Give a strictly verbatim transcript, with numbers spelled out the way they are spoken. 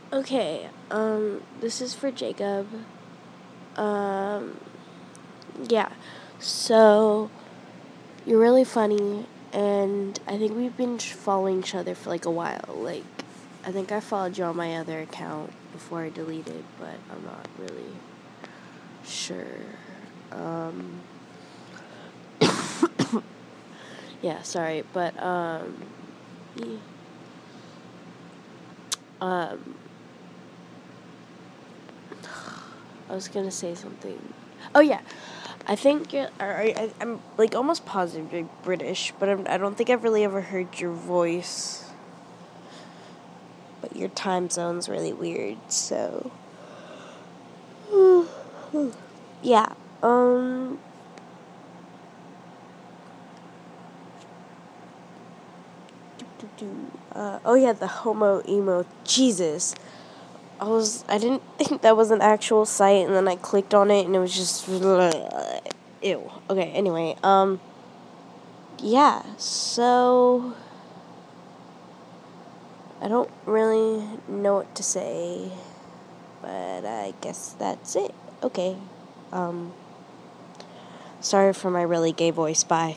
Okay, um, this is for Jacob. Um, yeah, so you're really funny, and I think we've been following each other for like a while. Like, I think I followed you on my other account before I deleted, but I'm not really sure. Um, yeah, sorry, but, um, yeah. um, I was gonna say something. Oh yeah, I think you're. Or I, I'm like almost positive you're British, but I'm, I don't think I've really ever heard your voice. But your time zone's really weird, so yeah. Um. Uh, oh yeah, the homo emo. Jesus. I was. I didn't think that was an actual site, and then I clicked on it, and it was just. Ew. Okay. Anyway. Um. Yeah. So. I don't really know what to say, but I guess that's it. Okay. Um, sorry for my really gay voice. Bye.